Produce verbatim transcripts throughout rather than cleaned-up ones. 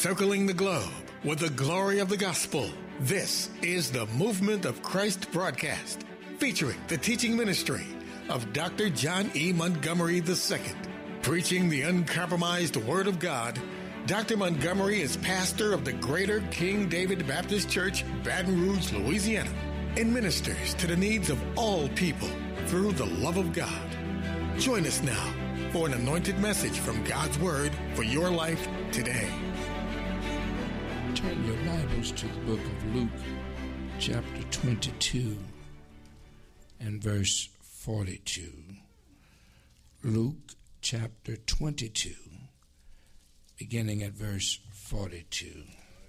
circling the globe with the glory of the gospel. This is the Movement of Christ broadcast, featuring the teaching ministry of Doctor John E. Montgomery the Second. Preaching the uncompromised Word of God, Doctor Montgomery is pastor of the Greater King David Baptist Church, Baton Rouge, Louisiana, and ministers to the needs of all people through the love of God. Join us now for an anointed message from God's Word for your life today. Turn your Bibles to the book of Luke, chapter twenty-two and verse forty-two. Luke chapter twenty-two, beginning at verse forty-two.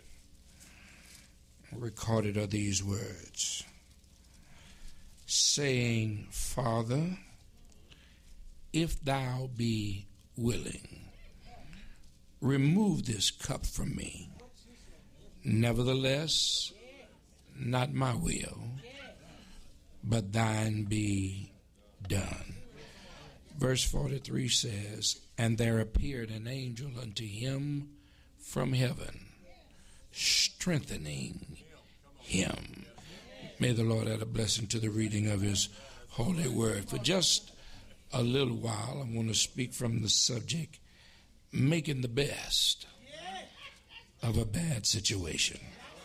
Recorded are these words, saying, Father, if thou be willing, remove this cup from me. Nevertheless, not my will, but thine be done. Verse forty-three says, And there appeared an angel unto him from heaven, strengthening him. May the Lord add a blessing to the reading of his holy word. For just a little while, I want to speak from the subject, making the best of a bad situation.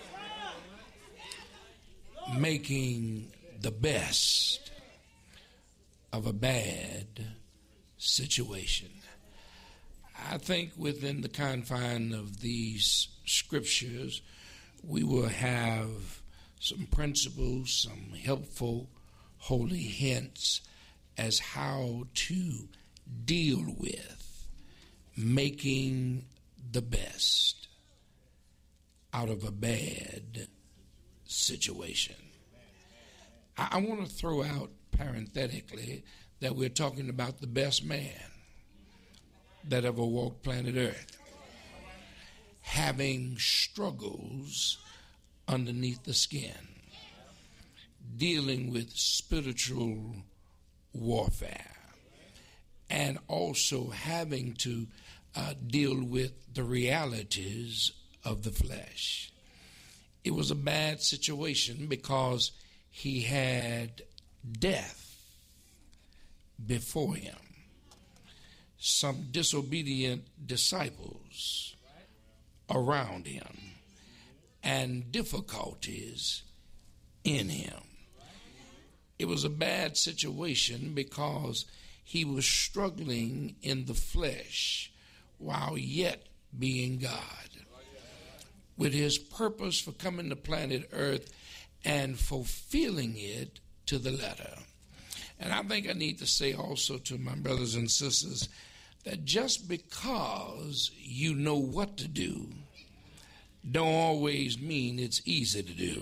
Making the best of a bad situation. I think within the confine of these scriptures, we will have some principles, some helpful, holy hints as how to deal with making the best out of a bad situation. I, I want to throw out parenthetically that we're talking about the best man that ever walked planet Earth, having struggles underneath the skin, dealing with spiritual warfare, and also having to uh, deal with the realities of the flesh. It was a bad situation because he had death before him, some disobedient disciples around him, and difficulties in him. It was a bad situation because he was struggling in the flesh while yet being God, with his purpose for coming to planet Earth and fulfilling it to the letter. And I think I need to say also to my brothers and sisters that just because you know what to do don't always mean it's easy to do.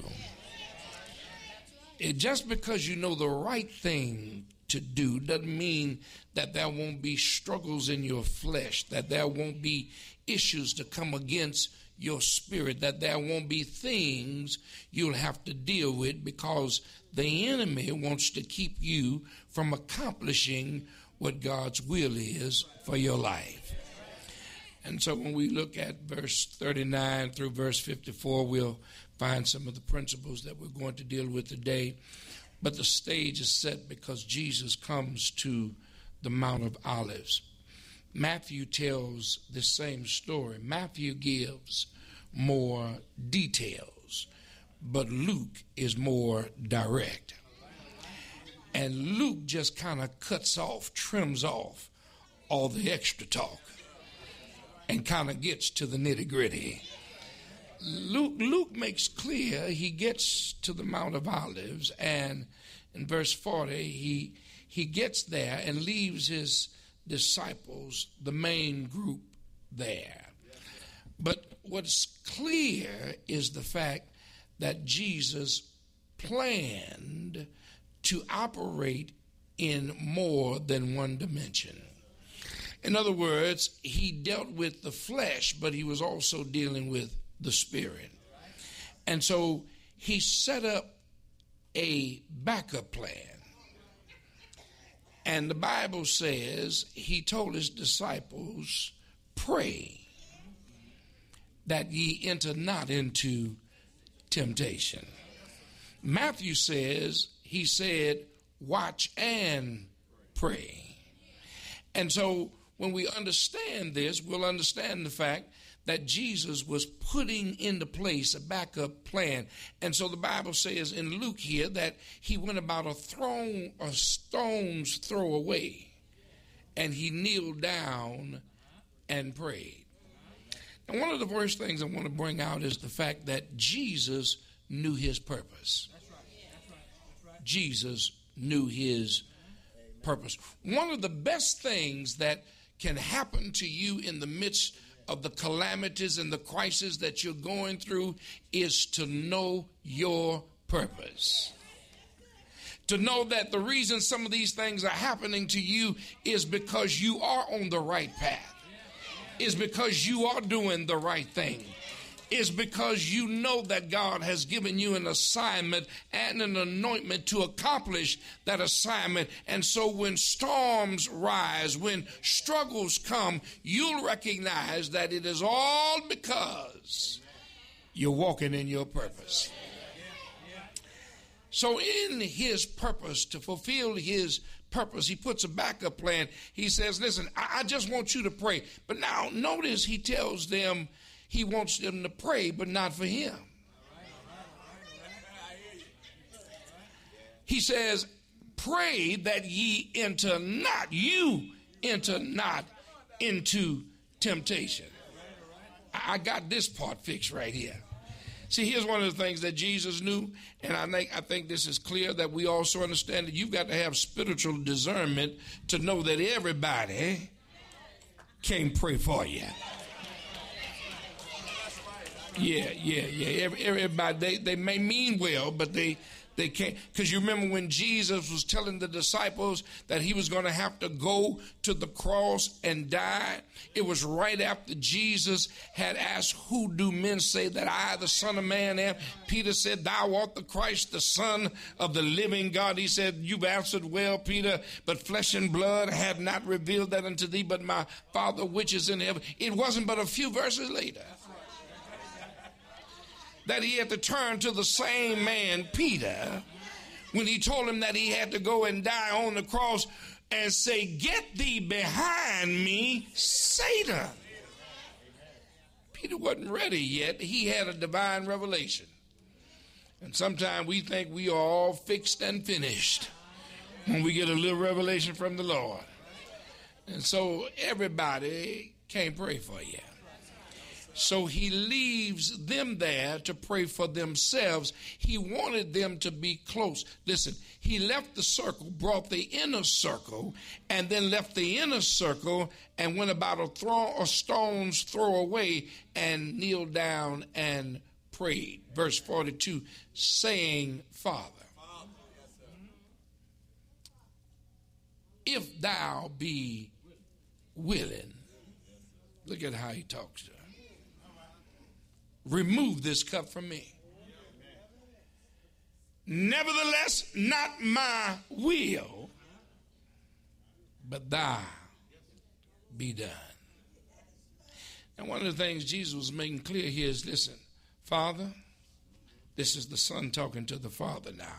It, just because you know the right thing to do doesn't mean that there won't be struggles in your flesh, that there won't be issues to come against your spirit, that there won't be things you'll have to deal with, because the enemy wants to keep you from accomplishing what God's will is for your life. And so when we look at verse thirty-nine through verse fifty-four, we'll find some of the principles that we're going to deal with today. But the stage is set because Jesus comes to the Mount of Olives. Matthew tells the same story. Matthew gives more details, but Luke is more direct. And Luke just kind of cuts off, trims off all the extra talk and kind of gets to the nitty-gritty. Luke, Luke makes clear he gets to the Mount of Olives, and in verse forty, he he gets there and leaves his disciples, the main group, there. But what's clear is the fact that Jesus planned to operate in more than one dimension. In other words, he dealt with the flesh, but he was also dealing with the spirit. And so he set up a backup plan. And the Bible says he told his disciples, pray that ye enter not into temptation. Matthew says, he said, watch and pray. And so when we understand this, we'll understand the fact that Jesus was putting into place a backup plan. And so the Bible says in Luke here that he went about a throne, a stone's throw away, and he kneeled down and prayed. And one of the first things I want to bring out is the fact that Jesus knew his purpose. Jesus knew his purpose. One of the best things that can happen to you in the midst of the calamities and the crisis that you're going through is to know your purpose. To know that the reason some of these things are happening to you is because you are on the right path, is because you are doing the right thing, is because you know that God has given you an assignment and an anointment to accomplish that assignment. And so when storms rise, when struggles come, you'll recognize that it is all because you're walking in your purpose. So in his purpose, to fulfill his purpose, he puts a backup plan. He says, listen, I, I just want you to pray. But now notice he tells them, he wants them to pray, but not for him. He says, pray that ye enter not, you enter not into temptation. I got this part fixed right here. See, here's one of the things that Jesus knew, and I think I think this is clear, that we also understand that you've got to have spiritual discernment to know that everybody can't pray for you. Yeah, yeah, yeah. Every, everybody, they, they may mean well, but they, they can't. Because you remember when Jesus was telling the disciples that he was going to have to go to the cross and die? It was right after Jesus had asked, who do men say that I, the Son of Man, am? Peter said, thou art the Christ, the Son of the living God. He said, you've answered well, Peter, but flesh and blood have not revealed that unto thee, but my Father which is in heaven. It wasn't but a few verses later that he had to turn to the same man, Peter, when he told him that he had to go and die on the cross, and say, get thee behind me, Satan. Peter wasn't ready yet. He had a divine revelation. And sometimes we think we are all fixed and finished when we get a little revelation from the Lord. And so everybody can't pray for you. So he leaves them there to pray for themselves. He wanted them to be close. Listen, he left the circle, brought the inner circle, and then left the inner circle and went about a, throw, a stone's throw away and kneeled down and prayed. Verse forty-two, saying, Father, if thou be willing, look at how he talks to her. Remove this cup from me. Nevertheless, not my will, but thy be done. And one of the things Jesus was making clear here is, listen, Father, this is the Son talking to the Father now.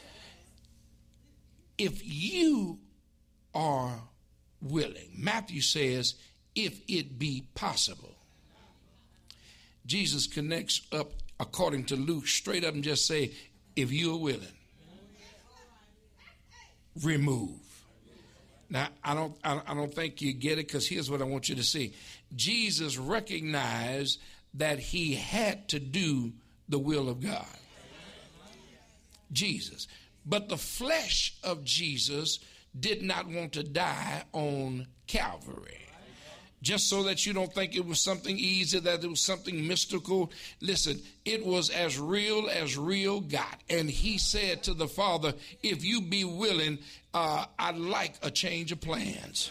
If you are willing, Matthew says, if it be possible. Jesus connects up, according to Luke, straight up and just say, if you are willing, remove. Now, I don't, I don't think you get it, because here's what I want you to see. Jesus recognized that he had to do the will of God. Jesus. But the flesh of Jesus did not want to die on Calvary. Just so that you don't think it was something easy, that it was something mystical. Listen, it was as real as real got. And he said to the Father, if you be willing, uh, I'd like a change of plans.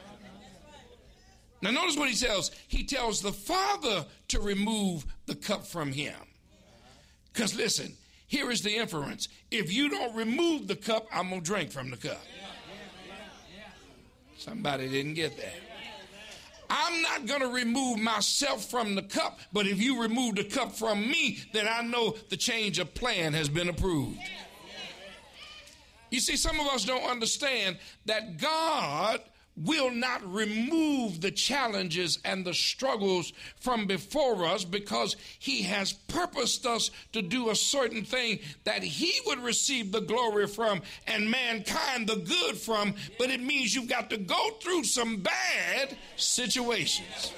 Now notice what he tells. He tells the Father to remove the cup from him. Because listen, here is the inference. If you don't remove the cup, I'm going to drink from the cup. Somebody didn't get that. I'm not going to remove myself from the cup, but if you remove the cup from me, then I know the change of plan has been approved. You see, some of us don't understand that God will not remove the challenges and the struggles from before us because he has purposed us to do a certain thing that he would receive the glory from and mankind the good from, but it means you've got to go through some bad situations.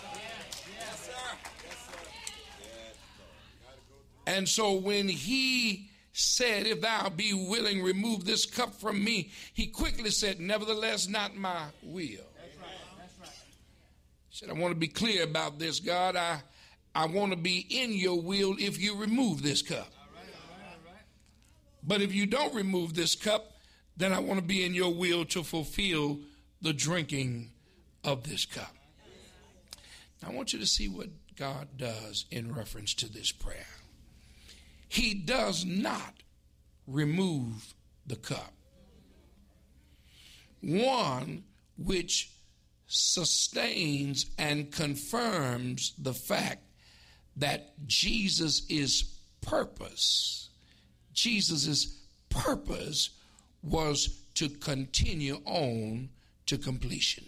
And so when he said, if thou be willing, remove this cup from me, he quickly said, nevertheless, not my will. That's right. That's right. He said, I want to be clear about this, God. I, I want to be in your will if you remove this cup. All right, all right, all right. But if you don't remove this cup, then I want to be in your will to fulfill the drinking of this cup. Now, I want you to see what God does in reference to this prayer. He does not remove the cup. One which sustains and confirms the fact that Jesus is purpose. Jesus' purpose was to continue on to completion.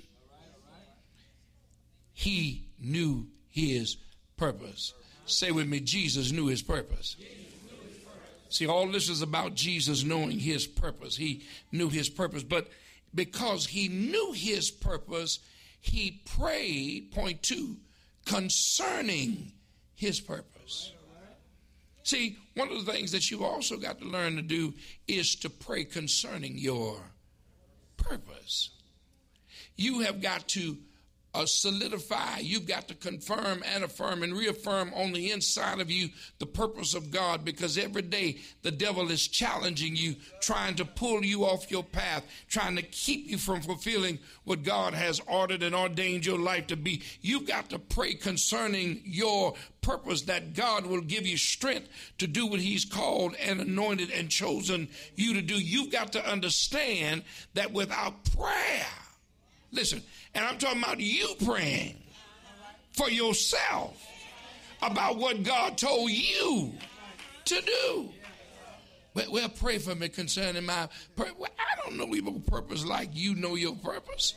He knew his purpose. Say with me, Jesus knew his purpose. See, all this is about Jesus knowing his purpose. He knew his purpose, but because he knew his purpose, he prayed, point two, concerning his purpose. See, one of the things that you also got to learn to do is to pray concerning your purpose. You have got to Uh, solidify, you've got to confirm and affirm and reaffirm on the inside of you the purpose of God, because every day the devil is challenging you, trying to pull you off your path, trying to keep you from fulfilling what God has ordered and ordained your life to be. You've got to pray concerning your purpose, that God will give you strength to do what he's called and anointed and chosen you to do. You've got to understand that without prayer, listen, and I'm talking about you praying for yourself about what God told you to do. Well, well pray for me concerning my purpose. Well, I don't know your purpose like you know your purpose.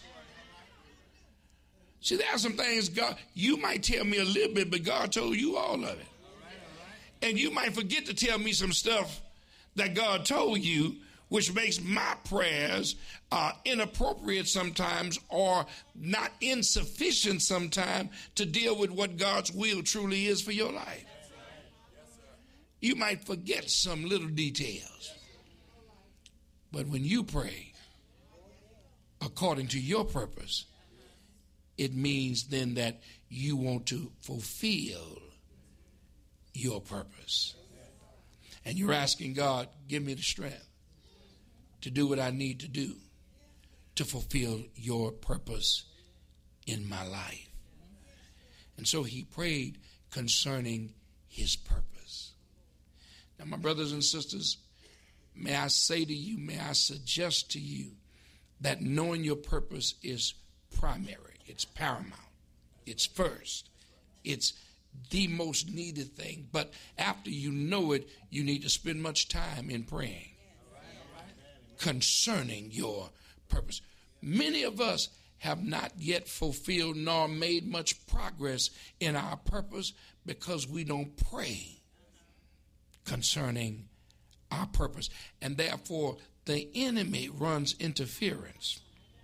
See, there are some things God, you might tell me a little bit, but God told you all of it. And you might forget to tell me some stuff that God told you, which makes my prayers uh, inappropriate sometimes or not insufficient sometimes to deal with what God's will truly is for your life. You might forget some little details. But when you pray according to your purpose, it means then that you want to fulfill your purpose. And you're asking God, give me the strength to do what I need to do to fulfill your purpose in my life. And so he prayed concerning his purpose. Now, my brothers and sisters, may I say to you, may I suggest to you that knowing your purpose is primary. It's paramount. It's first. It's the most needed thing. But after you know it, you need to spend much time in praying concerning your purpose. Many of us have not yet fulfilled nor made much progress in our purpose because we don't pray concerning our purpose. And therefore, the enemy runs interference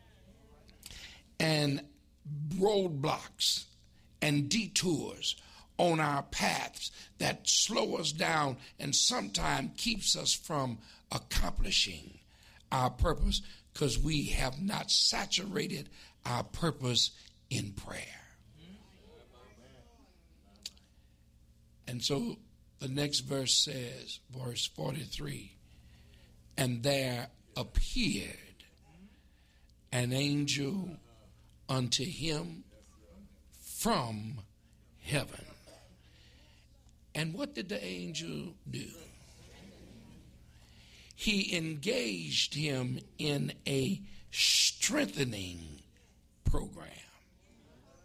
and roadblocks and detours on our paths that slow us down and sometimes keeps us from accomplishing our purpose because we have not saturated our purpose in prayer. And so the next verse says, verse forty-three, and there appeared an angel unto him from heaven. And what did the angel do? He engaged him in a strengthening program.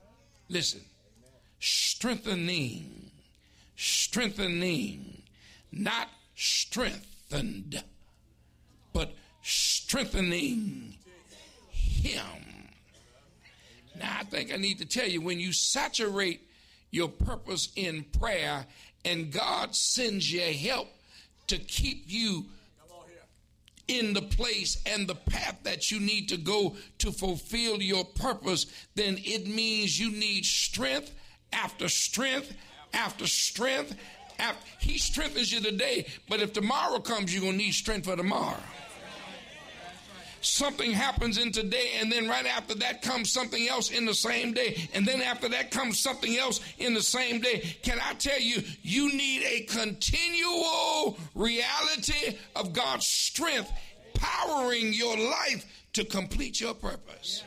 Listen, strengthening, strengthening, not strengthened, but strengthening him. Now, I think I need to tell you, when you saturate your purpose in prayer and God sends you help to keep you in the place and the path that you need to go to fulfill your purpose, then it means you need strength after strength after strength. After, he strengthens you today, but if tomorrow comes, you're going to need strength for tomorrow. Something happens in today, and then right after that comes something else in the same day, and then after that comes something else in the same day. Can I tell you, you need a continual reality of God's strength powering your life to complete your purpose.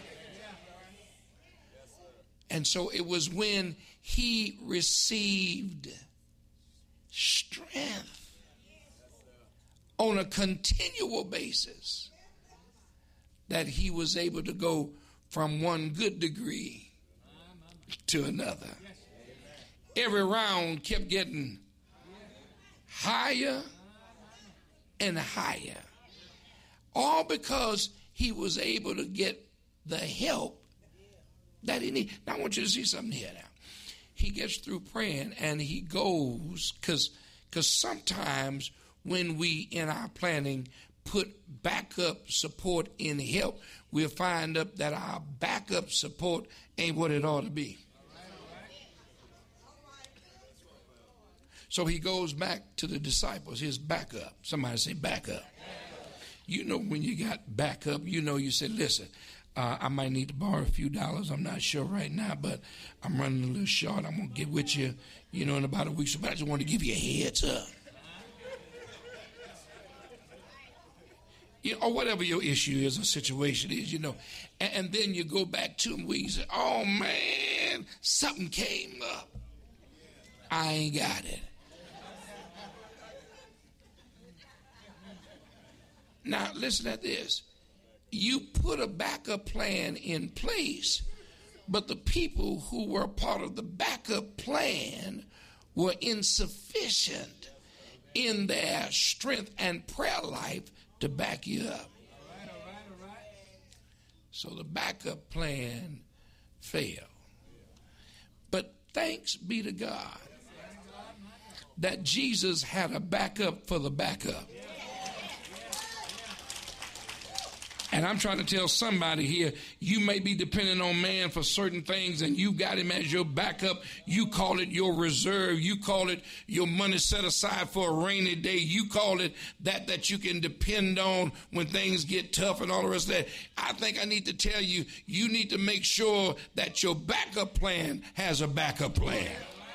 And so it was when he received strength on a continual basis that he was able to go from one good degree to another. Every round kept getting higher and higher. All because he was able to get the help that he needed. Now I want you to see something here now. He gets through praying and he goes, because because sometimes when we in our planning put backup support in help, we'll find up that our backup support ain't what it ought to be. So he goes back to the disciples, his backup. Somebody say backup. You know, when you got backup, you know, you say, listen, uh, I might need to borrow a few dollars. I'm not sure right now, but I'm running a little short. I'm going to get with you, you know, in about a week. So I just want to give you a heads up. You know, or whatever your issue is or situation is, you know. And, and then you go back to him where you say, oh, man, something came up. I ain't got it. Now, listen at this. You put a backup plan in place, but the people who were part of the backup plan were insufficient in their strength and prayer life to back you up. So the backup plan failed. But thanks be to God that Jesus had a backup for the backup. And I'm trying to tell somebody here, you may be depending on man for certain things and you got him as your backup. You call it your reserve. You call it your money set aside for a rainy day. You call it that that you can depend on when things get tough and all the rest of that. I think I need to tell you, you need to make sure that your backup plan has a backup plan.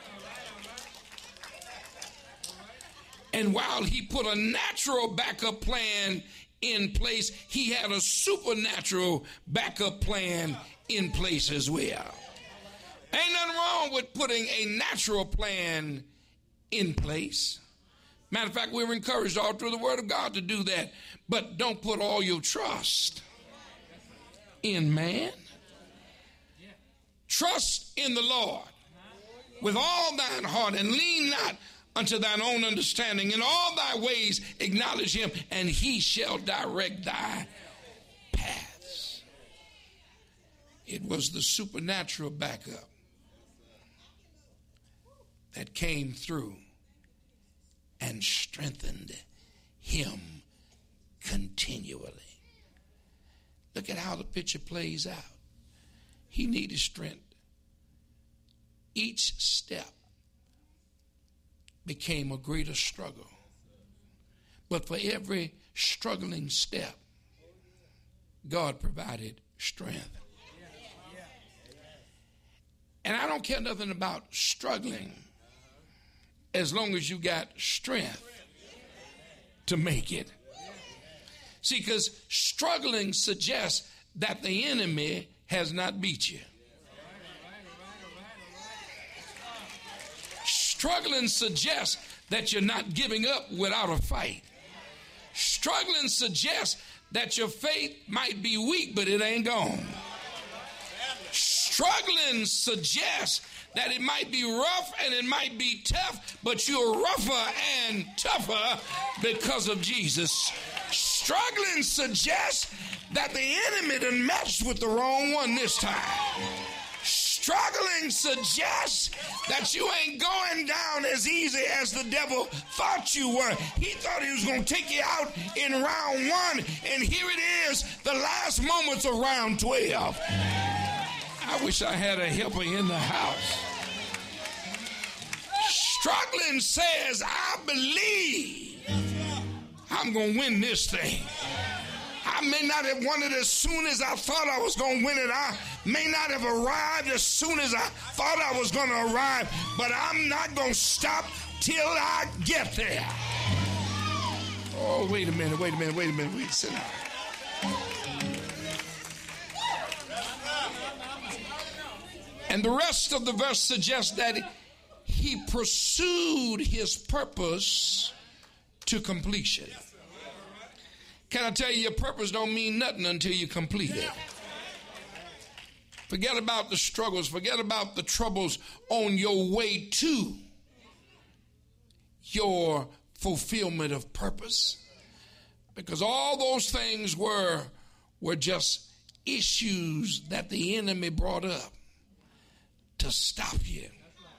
And while he put a natural backup plan in place, he had a supernatural backup plan in place as well. Ain't nothing wrong with putting a natural plan in place. Matter of fact, we're encouraged all through the Word of God to do that. But don't put all your trust in man. Trust in the Lord with all thine heart and lean not unto thine own understanding. In all thy ways acknowledge him, and he shall direct thy paths. It was the supernatural backup that came through and strengthened him continually. Look at how the picture plays out. He needed strength. Each step became a greater struggle. But for every struggling step, God provided strength. And I don't care nothing about struggling as long as you got strength to make it. See, because struggling suggests that the enemy has not beat you. Struggling suggests that you're not giving up without a fight. Struggling suggests that your faith might be weak, but it ain't gone. Struggling suggests that it might be rough and it might be tough, but you're rougher and tougher because of Jesus. Struggling suggests that the enemy done matched with the wrong one this time. Struggling suggests that you ain't going down as easy as the devil thought you were. He thought he was going to take you out in round one, and here it is, the last moments of round twelve. I wish I had a helper in the house. Struggling says, I believe I'm going to win this thing. I may not have won it as soon as I thought I was going to win it. I may not have arrived as soon as I thought I was going to arrive, but I'm not going to stop till I get there. Oh, wait a minute, wait a minute, wait a minute, wait, sit down. And the rest of the verse suggests that he pursued his purpose to completion. Can I tell you, your purpose don't mean nothing until you complete it. Forget about the struggles. Forget about the troubles on your way to your fulfillment of purpose. Because all those things were, were just issues that the enemy brought up to stop you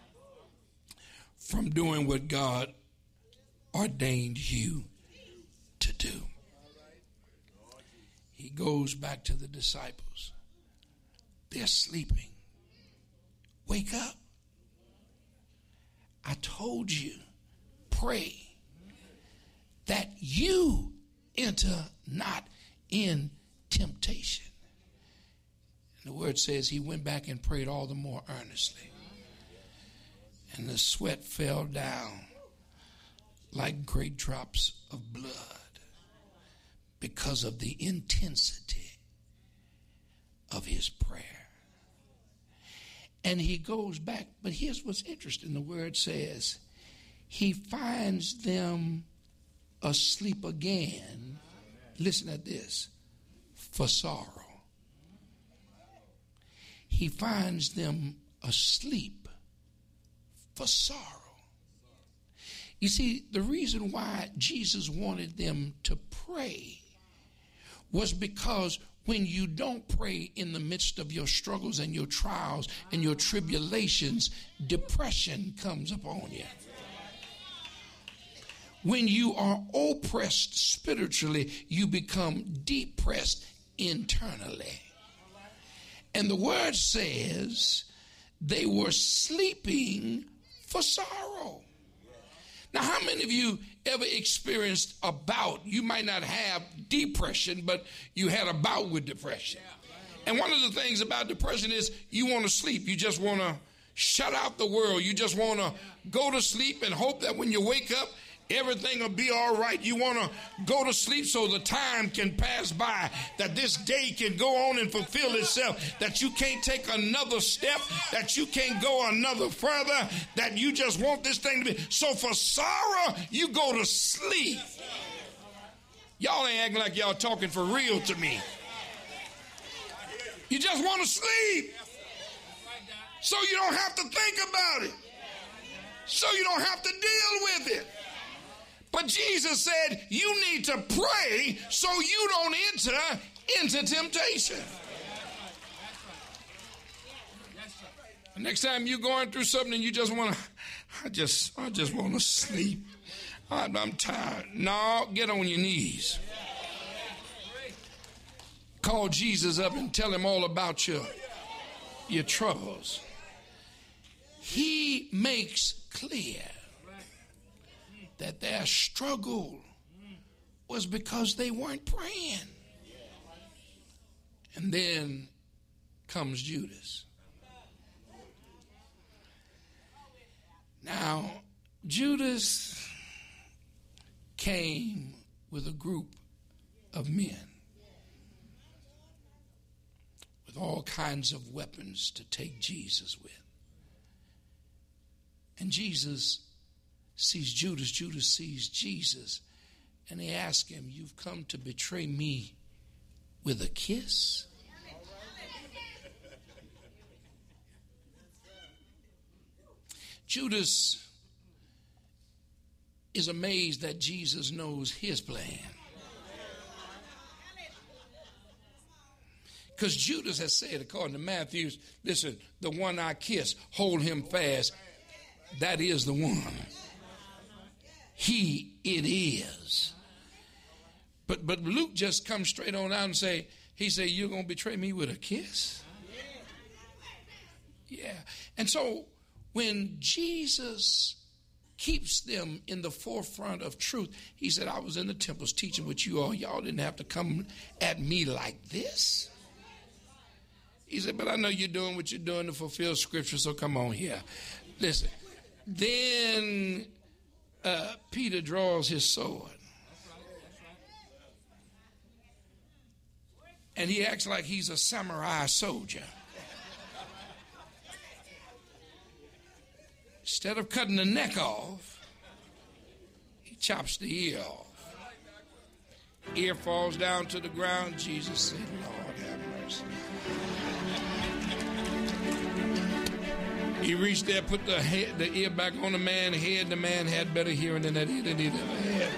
from doing what God ordained you to do. He goes back to the disciples. They're sleeping. Wake up. I told you, pray that you enter not in temptation. And the word says he went back and prayed all the more earnestly. And the sweat fell down like great drops of blood, because of the intensity of his prayer. And he goes back, but here's what's interesting. The word says, he finds them asleep again. Listen at this, for sorrow. He finds them asleep for sorrow. You see, the reason why Jesus wanted them to pray was because when you don't pray in the midst of your struggles and your trials and your tribulations, depression comes upon you. When you are oppressed spiritually, you become depressed internally. And the word says they were sleeping for sorrow. Now, how many of you ever experienced a bout? You might not have depression, but you had a bout with depression. And one of the things about depression is you want to sleep. You just want to shut out the world. You just want to go to sleep and hope that when you wake up, everything will be all right. You want to go to sleep so the time can pass by, that this day can go on and fulfill itself, that you can't take another step, that you can't go another further, that you just want this thing to be. So for sorrow, you go to sleep. Y'all ain't acting like y'all talking for real to me. You just want to sleep so you don't have to think about it, so you don't have to deal with it. But Jesus said you need to pray so you don't enter into temptation. The next time you're going through something and you just want to, I just, I just want to sleep. I'm, I'm tired. No, get on your knees. Call Jesus up and tell him all about your, your troubles. He makes clear that their struggle was because they weren't praying. And then comes Judas. Now, Judas came with a group of men with all kinds of weapons to take Jesus with. And Jesus sees Judas, Judas sees Jesus, and they ask him, you've come to betray me with a kiss? Judas is amazed that Jesus knows his plan. Because Judas has said, according to Matthew, listen, the one I kiss, hold him fast. That is the one. He it is. But but Luke just comes straight on out and say, he said, you're going to betray me with a kiss? Yeah. And so when Jesus keeps them in the forefront of truth, he said, I was in the temples teaching with you all. Y'all didn't have to come at me like this. He said, but I know you're doing what you're doing to fulfill scripture, so come on here. Listen. Then uh, Peter draws his sword. And he acts like he's a samurai soldier. Instead of cutting the neck off, he chops the ear off. Ear falls down to the ground. Jesus said, Lord, have mercy. He reached there, put the head, the ear back on the man's head. The man had better hearing than that ear than he'd ever had.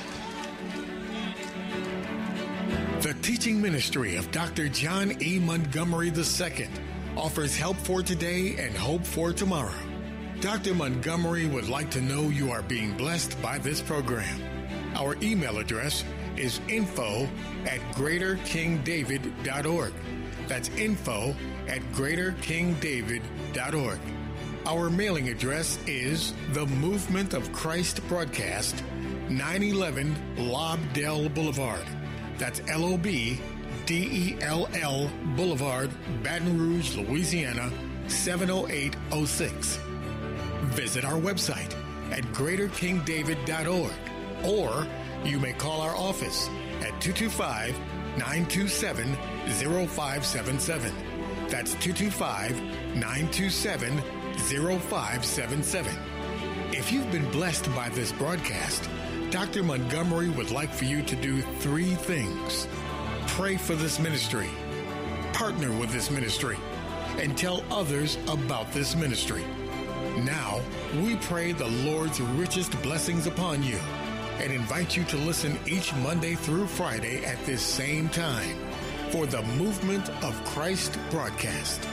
The teaching ministry of Doctor John E. Montgomery the Second offers help for today and hope for tomorrow. Doctor Montgomery would like to know you are being blessed by this program. Our email address is info at greater king david dot org. That's info at greater king david dot org. Our mailing address is The Movement of Christ Broadcast, nine eleven Lobdell Boulevard. That's L O B D E L L Boulevard, Baton Rouge, Louisiana, seven oh eight oh six. Visit our website at greater king david dot org, or you may call our office at two two five, nine two seven, zero five seven seven. That's two two five, nine two seven, zero five seven seven. If you've been blessed by this broadcast, Doctor Montgomery would like for you to do three things. Pray for this ministry, partner with this ministry, and tell others about this ministry. Now, we pray the Lord's richest blessings upon you and invite you to listen each Monday through Friday at this same time for the Movement of Christ broadcast.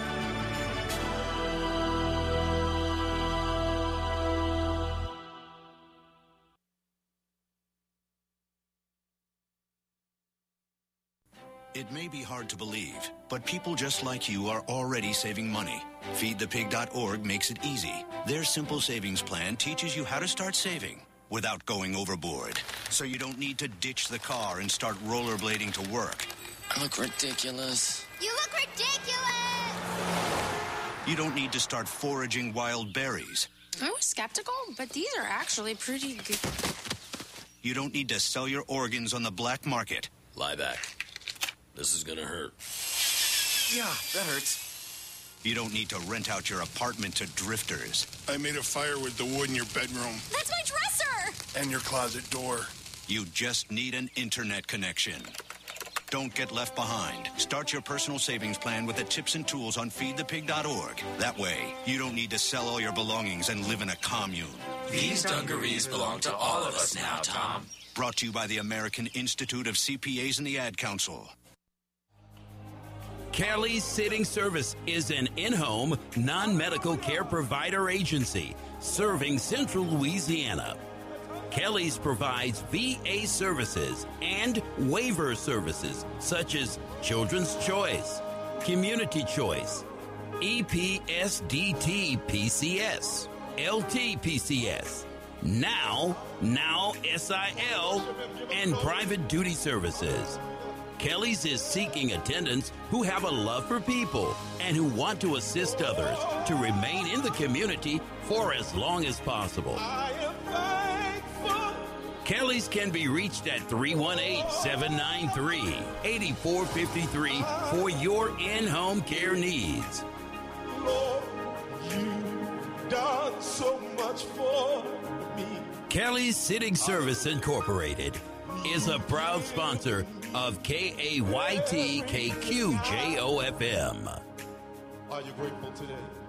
It may be hard to believe, but people just like you are already saving money. feed the pig dot org makes it easy. Their simple savings plan teaches you how to start saving without going overboard. So you don't need to ditch the car and start rollerblading to work. I look ridiculous. You look ridiculous! You don't need to start foraging wild berries. I was skeptical, but these are actually pretty good. You don't need to sell your organs on the black market. Lie back. This is gonna hurt. Yeah, that hurts. You don't need to rent out your apartment to drifters. I made a fire with the wood in your bedroom. That's my dresser! And your closet door. You just need an internet connection. Don't get left behind. Start your personal savings plan with the tips and tools on feed the pig dot org. That way, you don't need to sell all your belongings and live in a commune. These dungarees belong to all of us now, Tom. Brought to you by the American Institute of C P As and the Ad Council. Kelly's Sitting Service is an in-home, non-medical care provider agency serving Central Louisiana. Kelly's provides V A services and waiver services such as Children's Choice, Community Choice, E P S D T P C S, L T P C S, Now, Now S I L, and Private Duty Services. Kelly's is seeking attendants who have a love for people and who want to assist others to remain in the community for as long as possible. Kelly's can be reached at three one eight, seven nine three, eight four five three for your in-home care needs. Lord, you've done so much for me. Kelly's Sitting Service Incorporated is a proud sponsor of K A Y T K Q J O F M. Are you grateful today?